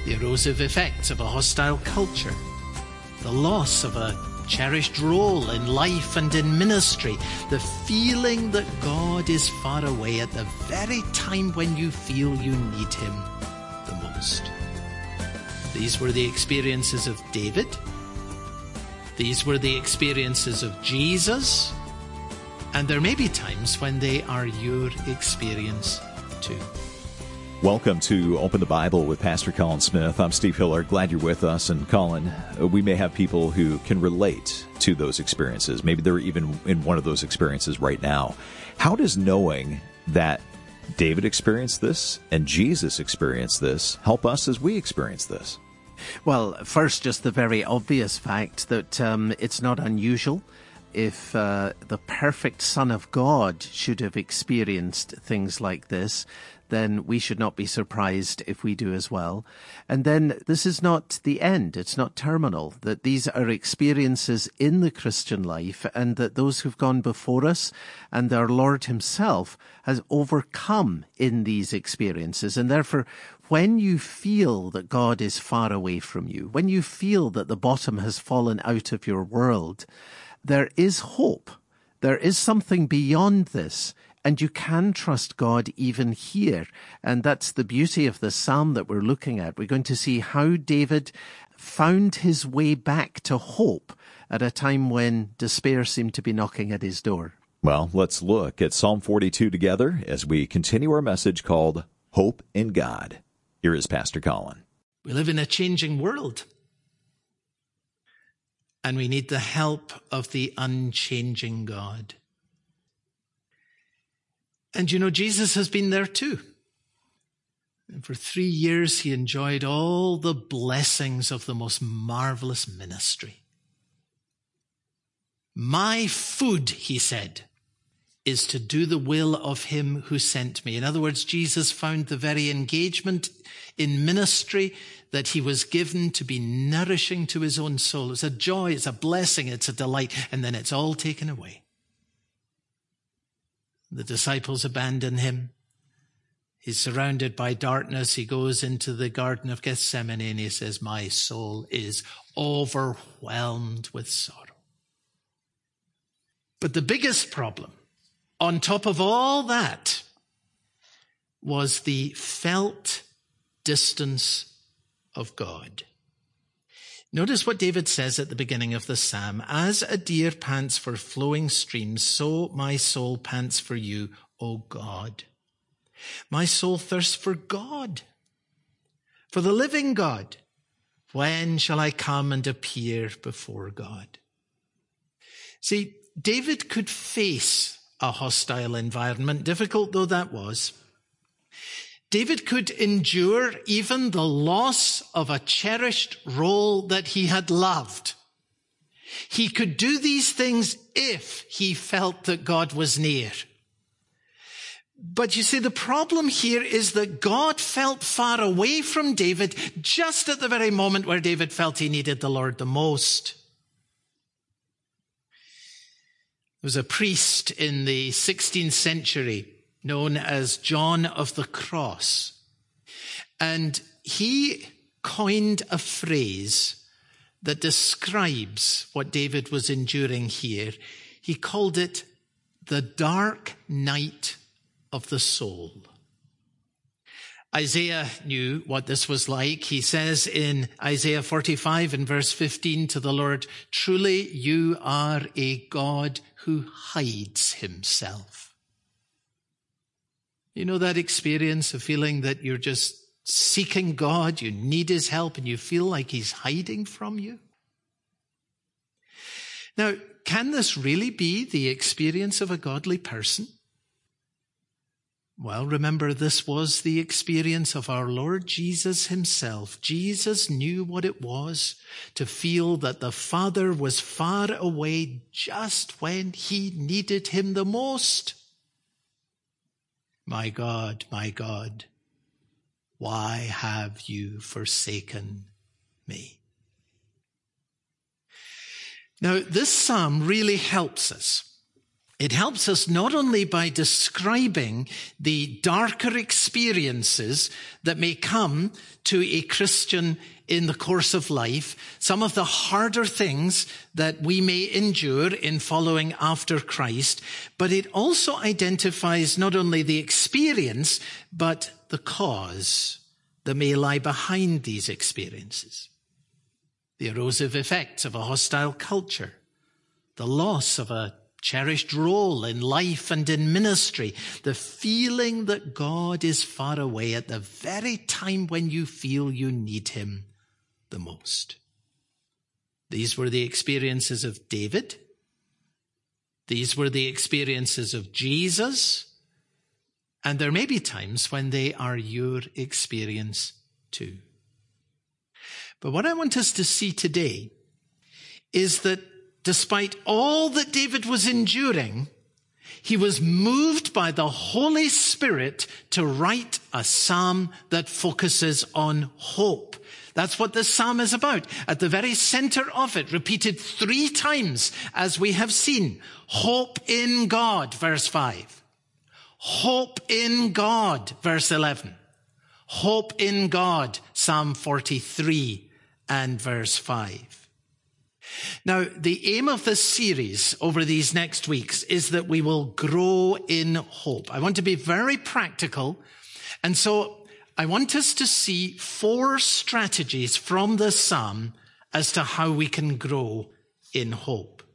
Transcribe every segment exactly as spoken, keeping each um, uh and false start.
the erosive effects of a hostile culture, the loss of a cherished role in life and in ministry, the feeling that God is far away at the very time when you feel you need him the most. These were the experiences of David. These were the experiences of Jesus. And there may be times when they are your experience too. Welcome to Open the Bible with Pastor Colin Smith. I'm Steve Hiller. Glad you're with us. And Colin, we may have people who can relate to those experiences. Maybe they're even in one of those experiences right now. How does knowing that David experienced this and Jesus experienced this help us as we experience this? Well, first, just the very obvious fact that um, it's not unusual. If uh, the perfect Son of God should have experienced things like this, then we should not be surprised if we do as well. And then this is not the end. It's not terminal, that these are experiences in the Christian life, and that those who've gone before us and our Lord himself has overcome in these experiences. And therefore, when you feel that God is far away from you, when you feel that the bottom has fallen out of your world, there is hope. There is something beyond this. And you can trust God even here. And that's the beauty of the psalm that we're looking at. We're going to see how David found his way back to hope at a time when despair seemed to be knocking at his door. Well, let's look at Psalm forty-two together as we continue our message called Hope in God. Here is Pastor Colin. We live in a changing world. And we need the help of the unchanging God. And you know, Jesus has been there too. And for three years, he enjoyed all the blessings of the most marvelous ministry. My food, he said, is to do the will of him who sent me. In other words, Jesus found the very engagement in ministry that he was given to be nourishing to his own soul. It's a joy, it's a blessing, it's a delight, and then it's all taken away. The disciples abandon him. He's surrounded by darkness. He goes into the Garden of Gethsemane and he says, my soul is overwhelmed with sorrow. But the biggest problem, on top of all that, was the felt distance of God. Notice what David says at the beginning of the psalm. As a deer pants for flowing streams, so my soul pants for you, O God. My soul thirsts for God, for the living God. When shall I come and appear before God? See, David could face a hostile environment, difficult though that was. David could endure even the loss of a cherished role that he had loved. He could do these things if he felt that God was near. But you see, the problem here is that God felt far away from David just at the very moment where David felt he needed the Lord the most. There was a priest in the sixteenth century known as John of the Cross. And he coined a phrase that describes what David was enduring here. He called it the dark night of the soul. Isaiah knew what this was like. He says in Isaiah forty-five in verse fifteen to the Lord, truly you are a God who hides himself. You know that experience of feeling that you're just seeking God, you need his help, and you feel like he's hiding from you? Now, can this really be the experience of a godly person? Well, remember, this was the experience of our Lord Jesus himself. Jesus knew what it was to feel that the Father was far away just when he needed him the most. My God, my God, why have you forsaken me? Now, this psalm really helps us It helps us not only by describing the darker experiences that may come to a Christian in the course of life, some of the harder things that we may endure in following after Christ, but it also identifies not only the experience, but the cause that may lie behind these experiences. The erosive effects of a hostile culture, the loss of a cherished role in life and in ministry, the feeling that God is far away at the very time when you feel you need him the most. These were the experiences of David. These were the experiences of Jesus. And there may be times when they are your experience too. But what I want us to see today is that despite all that David was enduring, he was moved by the Holy Spirit to write a psalm that focuses on hope. That's what this psalm is about. At the very center of it, repeated three times, as we have seen. Hope in God, verse five. Hope in God, verse eleven. Hope in God, Psalm forty-three and verse five. Now, the aim of this series over these next weeks is that we will grow in hope. I want to be very practical, and so I want us to see four strategies from this psalm as to how we can grow in hope.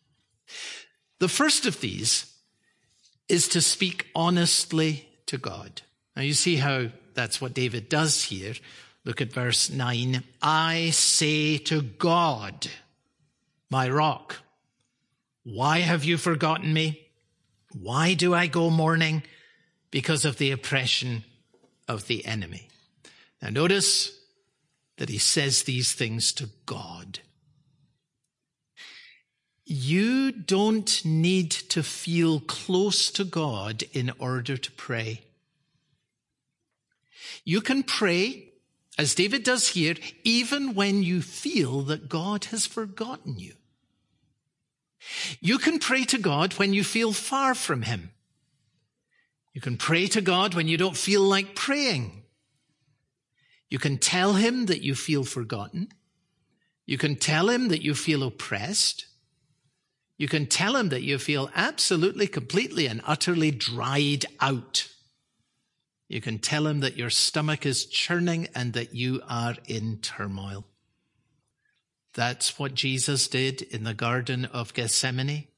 The first of these is to speak honestly to God. Now, you see how that's what David does here. Look at verse nine. I say to God, my rock, why have you forgotten me? Why do I go mourning? Because of the oppression of the enemy. Now notice that he says these things to God. You don't need to feel close to God in order to pray. You can pray, as David does here, even when you feel that God has forgotten you. You can pray to God when you feel far from him. You can pray to God when you don't feel like praying. You can tell him that you feel forgotten. You can tell him that you feel oppressed. You can tell him that you feel absolutely, completely, and utterly dried out. You can tell him that your stomach is churning and that you are in turmoil. That's what Jesus did in the Garden of Gethsemane.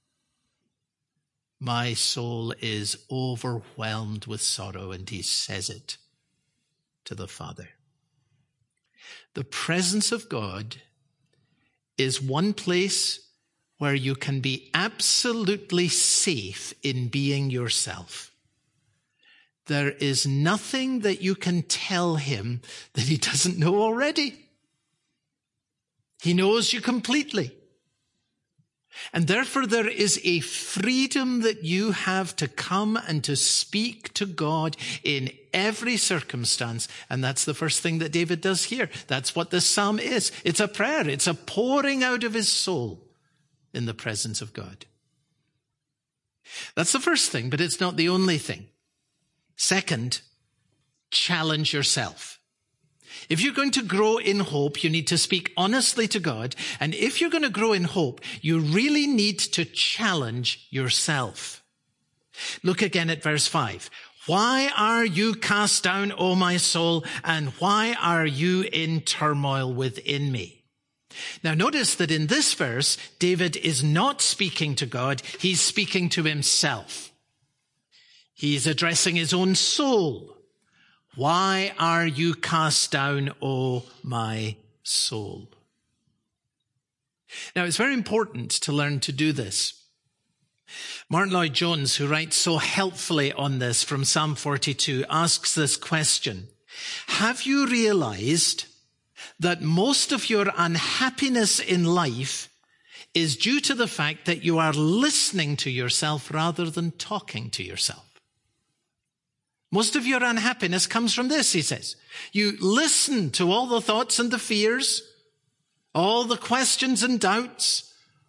My soul is overwhelmed with sorrow, and he says it to the Father. The presence of God is one place where you can be absolutely safe in being yourself. There is nothing that you can tell him that he doesn't know already. He knows you completely. And therefore there is a freedom that you have to come and to speak to God in every circumstance. And that's the first thing that David does here. That's what this psalm is. It's a prayer. It's a pouring out of his soul in the presence of God. That's the first thing, but it's not the only thing. Second, challenge yourself. If you're going to grow in hope, you need to speak honestly to God. And if you're going to grow in hope, you really need to challenge yourself. Look again at verse five. Why are you cast down, O my soul, and why are you in turmoil within me? Now notice that in this verse, David is not speaking to God, he's speaking to himself. He's addressing his own soul. Why are you cast down, O my soul? Now, it's very important to learn to do this. Martin Lloyd-Jones, who writes so helpfully on this from Psalm forty-two, asks this question. Have you realized that most of your unhappiness in life is due to the fact that you are listening to yourself rather than talking to yourself? Most of your unhappiness comes from this, he says. You listen to all the thoughts and the fears, all the questions and doubts,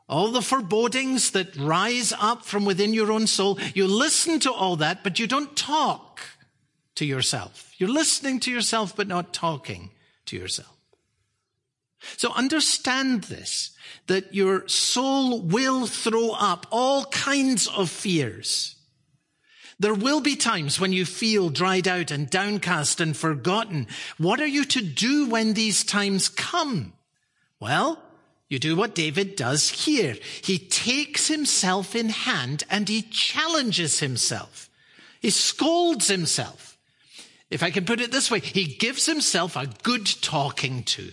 all the forebodings that rise up from within your own soul. You listen to all that, but you don't talk to yourself. You're listening to yourself, but not talking to yourself. So understand this, that your soul will throw up all kinds of fears. There will be times when you feel dried out and downcast and forgotten. What are you to do when these times come? Well, you do what David does here. He takes himself in hand and he challenges himself. He scolds himself. If I can put it this way, he gives himself a good talking to.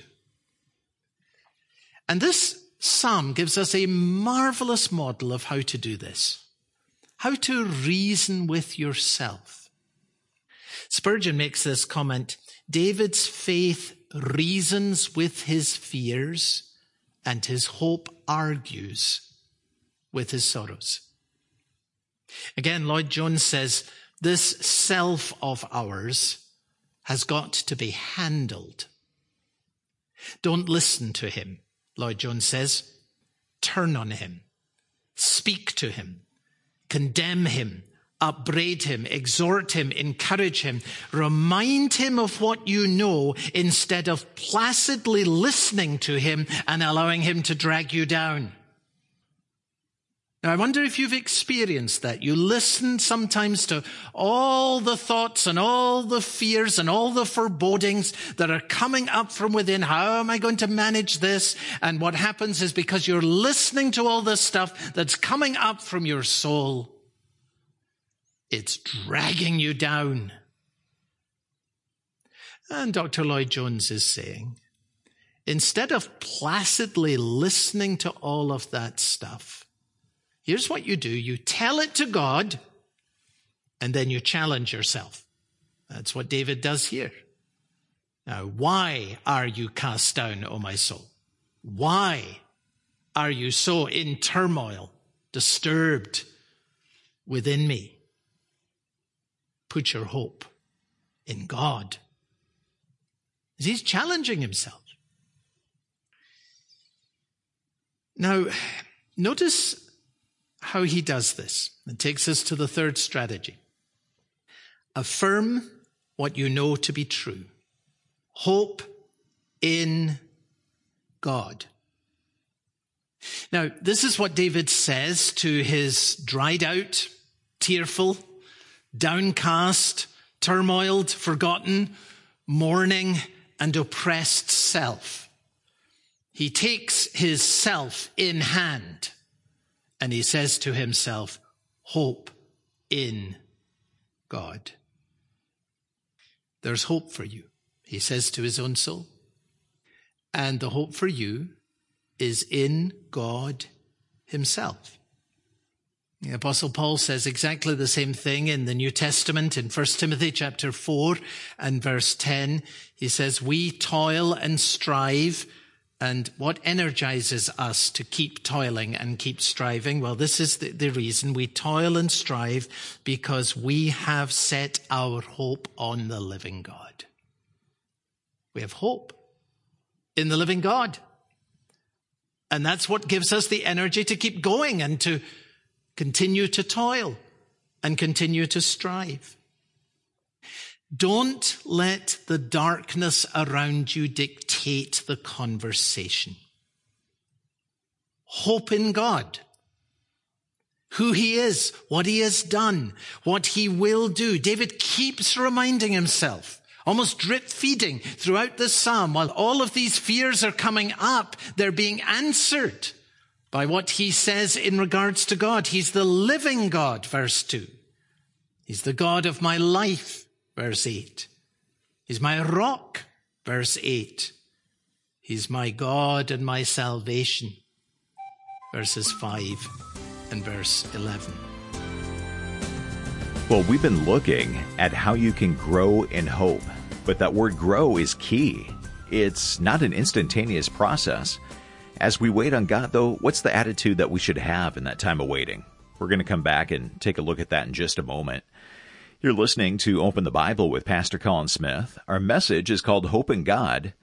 And this psalm gives us a marvelous model of how to do this. How to reason with yourself. Spurgeon makes this comment, David's faith reasons with his fears, and his hope argues with his sorrows. Again, Lloyd Jones says, this self of ours has got to be handled. Don't listen to him, Lloyd Jones says. Turn on him. Speak to him. Condemn him. Upbraid him. Exhort him. Encourage him. Remind him of what you know instead of placidly listening to him and allowing him to drag you down. Now, I wonder if you've experienced that. You listen sometimes to all the thoughts and all the fears and all the forebodings that are coming up from within. How am I going to manage this? And what happens is because you're listening to all this stuff that's coming up from your soul, it's dragging you down. And Doctor Lloyd Jones is saying, instead of placidly listening to all of that stuff, here's what you do. You tell it to God, and then you challenge yourself. That's what David does here. Now, why are you cast down, O my soul? Why are you so in turmoil, disturbed within me? Put your hope in God. He's challenging himself. Now, notice how he does this. It takes us to the third strategy. Affirm what you know to be true. Hope in God. Now, this is what David says to his dried out, tearful, downcast, turmoiled, forgotten, mourning, and oppressed self. He takes his self in hand. And he says to himself, hope in God. There's hope for you, he says to his own soul. And the hope for you is in God himself. The Apostle Paul says exactly the same thing in the New Testament in First Timothy chapter four and verse ten. He says, we toil and strive. And what energizes us to keep toiling and keep striving? Well, this is the, the reason we toil and strive, because we have set our hope on the living God. We have hope in the living God. And that's what gives us the energy to keep going and to continue to toil and continue to strive. Don't let the darkness around you dictate the conversation. Hope in God, who he is, what he has done, what he will do. David keeps reminding himself, almost drip feeding throughout this psalm, while all of these fears are coming up, they're being answered by what he says in regards to God. He's the living God, verse two. He's the God of my life. Verse eight. He's my rock. Verse eight. He's my God and my salvation. Verses five and verse eleven. Well, we've been looking at how you can grow in hope, but that word grow is key. It's not an instantaneous process. As we wait on God, though, what's the attitude that we should have in that time of waiting? We're going to come back and take a look at that in just a moment. You're listening to Open the Bible with Pastor Colin Smith. Our message is called Hope in God.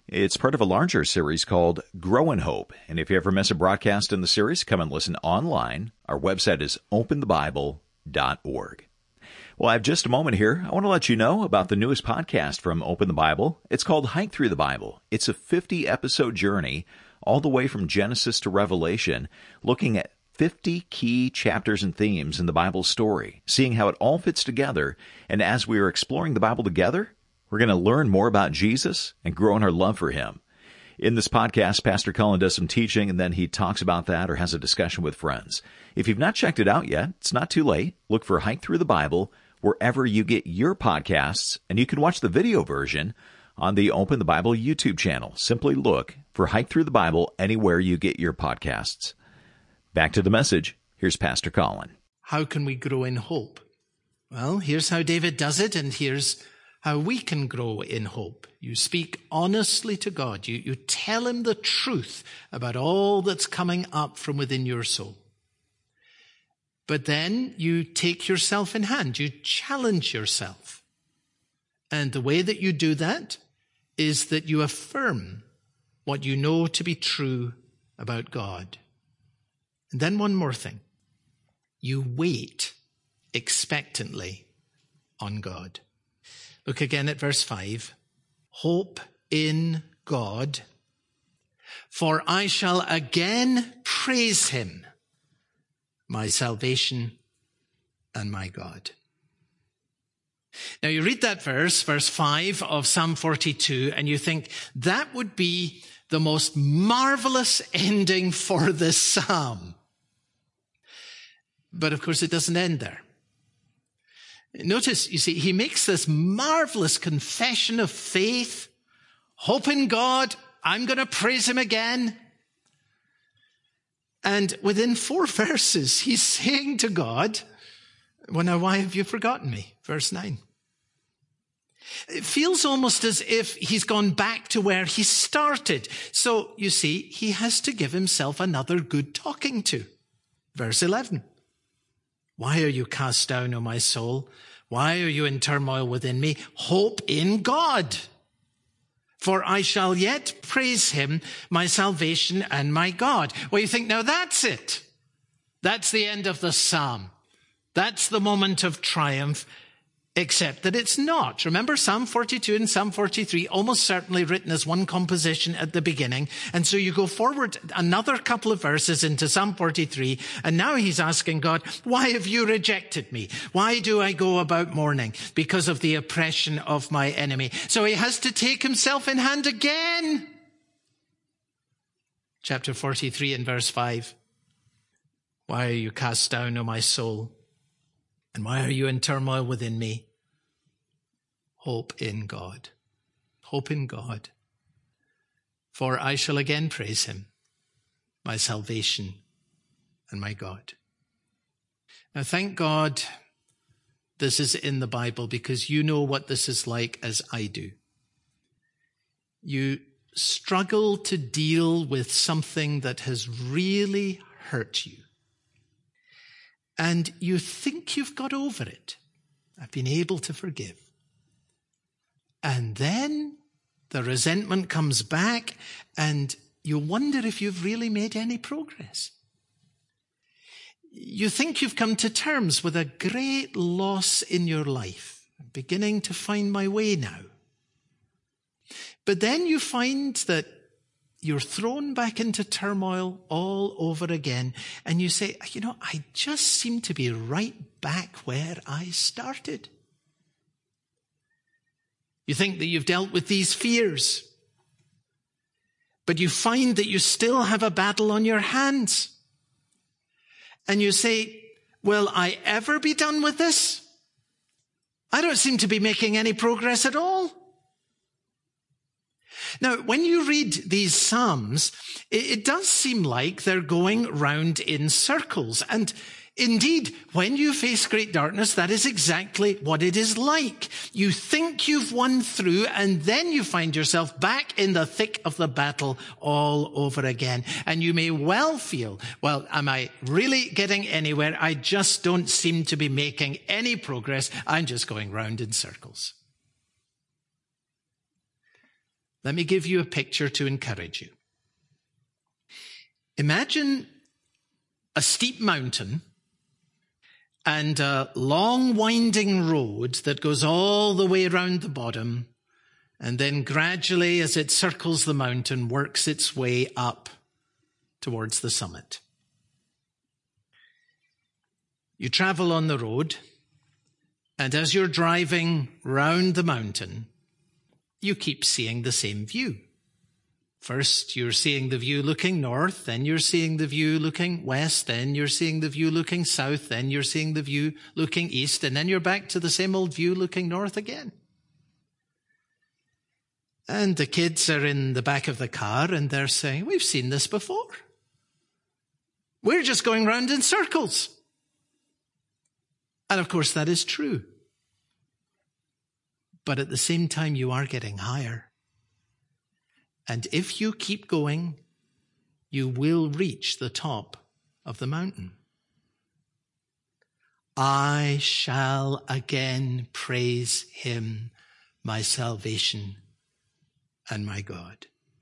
It's part of a larger series called Grow in Hope. And if you ever miss a broadcast in the series, come and listen online. Our website is open the bible dot org. Well, I have just a moment here. I want to let you know about the newest podcast from Open the Bible. It's called Hike Through the Bible. It's a fifty-episode journey all the way from Genesis to Revelation, looking at fifty key chapters and themes in the Bible story, seeing how it all fits together. And as we are exploring the Bible together, we're going to learn more about Jesus and grow in our love for him. In this podcast, Pastor Colin does some teaching, and then he talks about that or has a discussion with friends. If you've not checked it out yet, it's not too late. Look for Hike Through the Bible wherever you get your podcasts, and you can watch the video version on the Open the Bible YouTube channel. Simply look for Hike Through the Bible anywhere you get your podcasts. Back to the message. Here's Pastor Colin. How can we grow in hope? Well, here's how David does it, and here's how we can grow in hope. You speak honestly to God. You, you tell him the truth about all that's coming up from within your soul. But then you take yourself in hand. You challenge yourself. And the way that you do that is that you affirm what you know to be true about God. And then one more thing. You wait expectantly on God. Look again at verse five. Hope in God, for I shall again praise him, my salvation and my God. Now you read that verse, verse five of Psalm forty-two, and you think that would be the most marvelous ending for this psalm. But of course it doesn't end there. Notice, you see, he makes this marvelous confession of faith, hope in God, I'm going to praise him again. And within four verses, he's saying to God, well, now, why have you forgotten me? Verse nine. It feels almost as if he's gone back to where he started. So, you see, he has to give himself another good talking to. Verse eleven. Why are you cast down, O my soul? Why are you in turmoil within me? Hope in God. For I shall yet praise him, my salvation and my God. Well, you think, now that's it. That's the end of the psalm. That's the moment of triumph, except that it's not. Remember, Psalm forty-two and Psalm forty-three, almost certainly written as one composition at the beginning. And so you go forward another couple of verses into Psalm forty-three, and now he's asking God, why have you rejected me? Why do I go about mourning? Because of the oppression of my enemy. So he has to take himself in hand again. Chapter forty-three and verse five. Why are you cast down, O my soul? And why are you in turmoil within me? Hope in God. Hope in God. For I shall again praise him, my salvation and my God. Now, thank God this is in the Bible, because you know what this is like as I do. You struggle to deal with something that has really hurt you. And you think you've got over it. I've been able to forgive. And then the resentment comes back, and you wonder if you've really made any progress. You think you've come to terms with a great loss in your life. I'm beginning to find my way now. But then you find that you're thrown back into turmoil all over again, and you say, you know, I just seem to be right back where I started. You think that you've dealt with these fears, but you find that you still have a battle on your hands. And you say, will I ever be done with this? I don't seem to be making any progress at all. Now, when you read these Psalms, it does seem like they're going round in circles. And indeed, when you face great darkness, that is exactly what it is like. You think you've won through, and then you find yourself back in the thick of the battle all over again. And you may well feel, well, am I really getting anywhere? I just don't seem to be making any progress. I'm just going round in circles. Let me give you a picture to encourage you. Imagine a steep mountain and a long winding road that goes all the way around the bottom, and then gradually, as it circles the mountain, works its way up towards the summit. You travel on the road, and as you're driving round the mountain, you keep seeing the same view. First, you're seeing the view looking north, then you're seeing the view looking west, then you're seeing the view looking south, then you're seeing the view looking east, and then you're back to the same old view looking north again. And the kids are in the back of the car and they're saying, we've seen this before. We're just going round in circles. And of course that is true. But at the same time, you are getting higher. And if you keep going, you will reach the top of the mountain. I shall again praise him, my salvation and my God.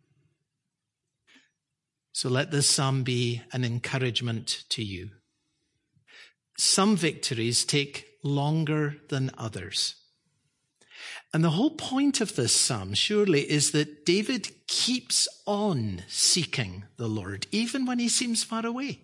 So let this psalm be an encouragement to you. Some victories take longer than others. And the whole point of this psalm, surely, is that David keeps on seeking the Lord, even when he seems far away.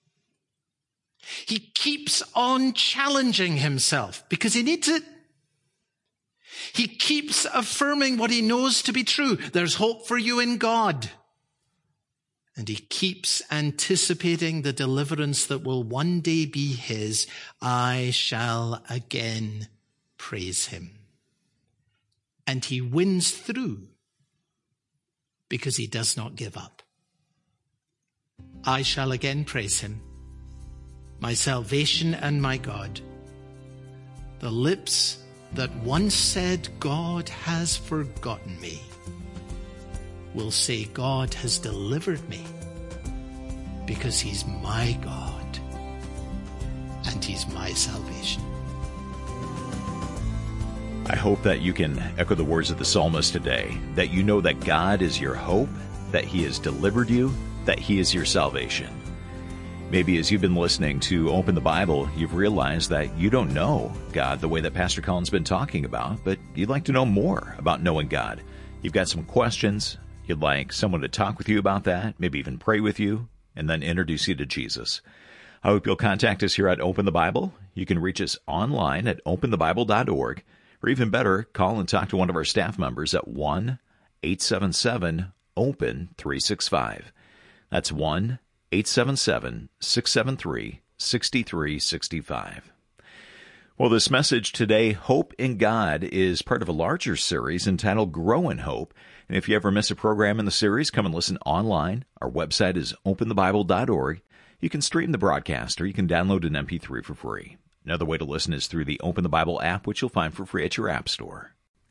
He keeps on challenging himself because he needs it. He keeps affirming what he knows to be true. There's hope for you in God. And he keeps anticipating the deliverance that will one day be his. I shall again praise him. And he wins through because he does not give up. I shall again praise him, my salvation and my God. The lips that once said, God has forgotten me, will say, God has delivered me because he's my God and he's my salvation. I hope that you can echo the words of the psalmist today, that you know that God is your hope, that he has delivered you, that he is your salvation. Maybe as you've been listening to Open the Bible, you've realized that you don't know God the way that Pastor Colin's been talking about, but you'd like to know more about knowing God. You've got some questions. You'd like someone to talk with you about that, maybe even pray with you, and then introduce you to Jesus. I hope you'll contact us here at Open the Bible. You can reach us online at open the bible dot org. Or even better, call and talk to one of our staff members at one eight seven seven open three six five. That's one eight seven seven six seven three six three six five. Well, this message today, Hope in God, is part of a larger series entitled Grow in Hope. And if you ever miss a program in the series, come and listen online. Our website is open the bible dot org. You can stream the broadcast or you can download an M P three for free. Another way to listen is through the Open the Bible app, which you'll find for free at your app store.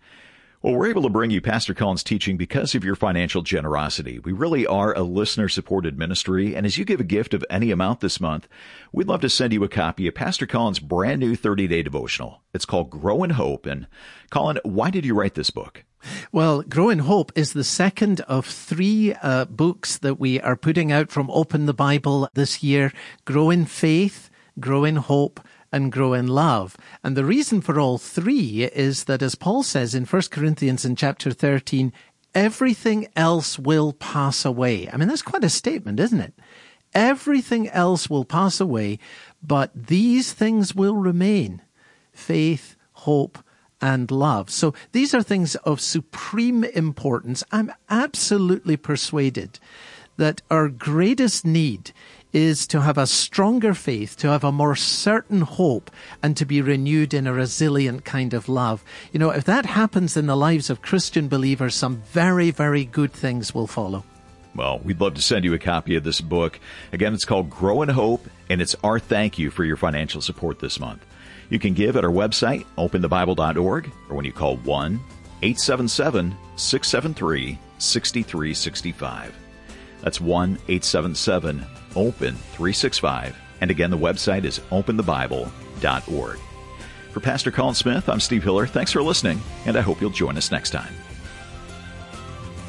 Well, we're able to bring you Pastor Colin's teaching because of your financial generosity. We really are a listener-supported ministry, and as you give a gift of any amount this month, we'd love to send you a copy of Pastor Colin's brand new thirty-day devotional. It's called Grow in Hope. And Colin, why did you write this book? Well, Grow in Hope is the second of three uh, books that we are putting out from Open the Bible this year. Grow in Faith, Grow in Hope, and Grow in Love. And the reason for all three is that, as Paul says in First Corinthians in chapter thirteen, everything else will pass away. I mean, that's quite a statement, isn't it? Everything else will pass away, but these things will remain: faith, hope, and love. So these are things of supreme importance. I'm absolutely persuaded that our greatest need is to have a stronger faith, to have a more certain hope, and to be renewed in a resilient kind of love. You know, if that happens in the lives of Christian believers, some very, very good things will follow. Well, we'd love to send you a copy of this book. Again, it's called Grow in Hope, and it's our thank you for your financial support this month. You can give at our website, open the bible dot org, or when you call one eight seven seven six seven three six three six five. That's one eight seven seven open three six five. And again, the website is open the bible dot org. For Pastor Colin Smith, I'm Steve Hiller. Thanks for listening, and I hope you'll join us next time.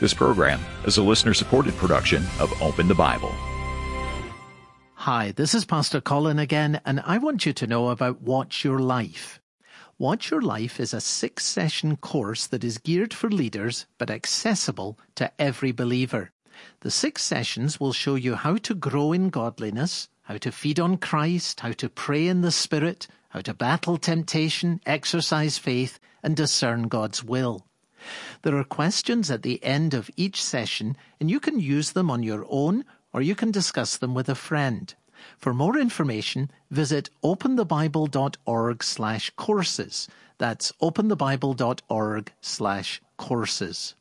This program is a listener-supported production of Open the Bible. Hi, this is Pastor Colin again, and I want you to know about Watch Your Life. Watch Your Life is a six-session course that is geared for leaders but accessible to every believer. The six sessions will show you how to grow in godliness, how to feed on Christ, how to pray in the Spirit, how to battle temptation, exercise faith, and discern God's will. There are questions at the end of each session, and you can use them on your own, or you can discuss them with a friend. For more information, visit openthebible.org slash courses. That's openthebible.org slash courses.